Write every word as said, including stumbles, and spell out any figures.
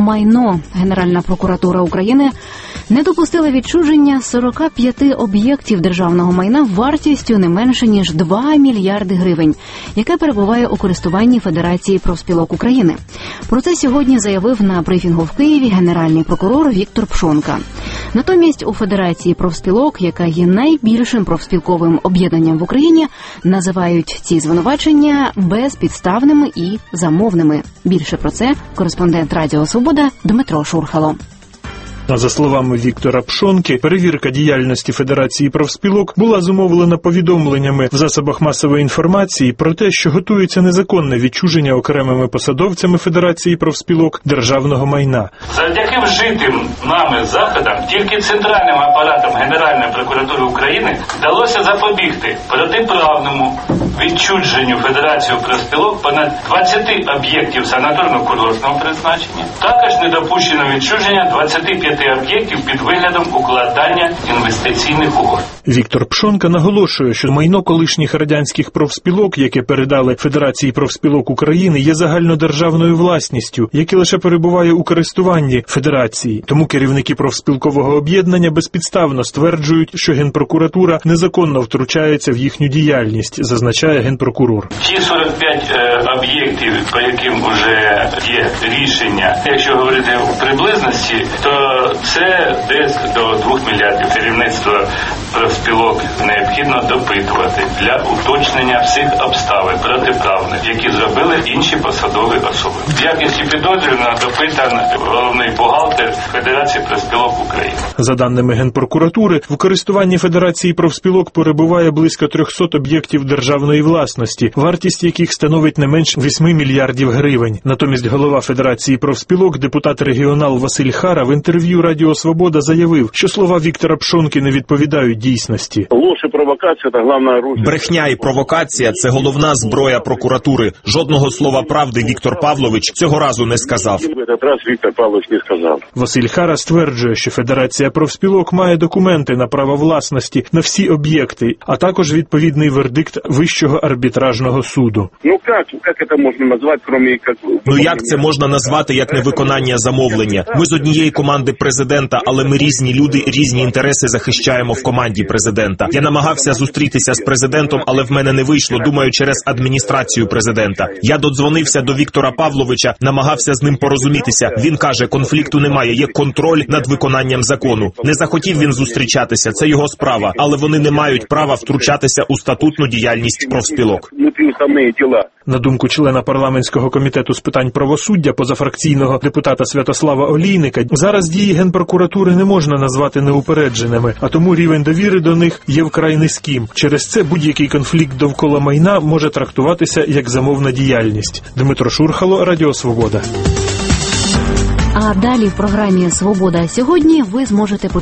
Майно. Генеральна прокуратура України не допустила відчуження сорока п'яти об'єктів державного майна вартістю не менше ніж два мільярди гривень, яке перебуває у користуванні Федерації профспілок України. Про це сьогодні заявив на брифінгу в Києві генеральний прокурор Віктор Пшонка. Натомість у Федерації профспілок, яка є найбільшим профспілковим об'єднанням в Україні, називають ці звинувачення безпідставними і замовними. Більше про це кореспондент Радіо Свобода Дмитро Шурхало. За словами Віктора Пшонки, перевірка діяльності Федерації профспілок була зумовлена повідомленнями в засобах масової інформації про те, що готується незаконне відчуження окремими посадовцями Федерації профспілок державного майна. Завдяки вжитим нами заходам тільки центральним апаратом Генеральної прокуратури України вдалося запобігти протиправному відчуженню Федерації профспілок понад двадцяти об'єктів санаторно-курортного призначення. Також не допущено відчуження двадцяти п'яти об'єктів під виглядом укладання інвестиційних угод. Віктор Пшонка наголошує, що майно колишніх радянських профспілок, яке передали Федерації профспілок України, є загальнодержавною власністю, яке лише перебуває у користуванні Федерації. Тому керівники профспілкового об'єднання безпідставно стверджують, що Генпрокуратура незаконно втручається в їхню діяльність, зазначає Генпрокурор. Ті сорок п'ять е, об'єктів, по яким вже є рішення, якщо говорити у приблизності, то це десь до двох мільярдів. Керівництво профспілок необхідно допитувати для уточнення всіх обставин протиправних, які зробили інші посадові особи. В якості підозрюваного допитан головний бухгалтер Федерації профспілок України. За даними Генпрокуратури, в користуванні Федерації профспілок перебуває близько трьохсот об'єктів державної власності, вартість яких становить не менш восьми мільярдів гривень. Натомість голова Федерації профспілок, депутат-регіонал Василь Хара, в інтерв'ю Радіо Свобода заявив, що слова Віктора Пшонки не відповідають дійсності. Брехня і провокація – це головна зброя прокуратури. Жодного слова правди Віктор Павлович цього разу не сказав. Віктор Павлович не сказав. Василь Хара стверджує, що Федерація профспілок має документи на право власності на всі об'єкти, а також відповідний вердикт Вищого арбітражного суду. Ну як, як це можна назвати, крім як... Ну як це можна назвати, як невиконання замовлення? Ми з однієї команди президента, але ми різні люди, різні інтереси захищаємо в команді президента. Я намагався зустрітися з президентом, але в мене не вийшло, думаю, через адміністрацію президента. Я додзвонився до Віктора Павловича, намагався з ним порозумітися. Він каже, конфлікту немає, є контроль над виконанням закону. Не захотів він зустрічатися, це його справа, але вони не мають права втручатися у статутну діяльність профспілок. На думку члена парламентського комітету з питань правосуддя, позафракційного депутата Святослава Олійника, зараз дії Генпрокуратури не можна назвати неупередженими, а тому рівень довіри до них є вкрай низьким. Через це будь-який конфлікт довкола майна може трактуватися як замовна діяльність. Дмитро Шурхало, Радіо Свобода. А далі в програмі «Свобода сьогодні» ви зможете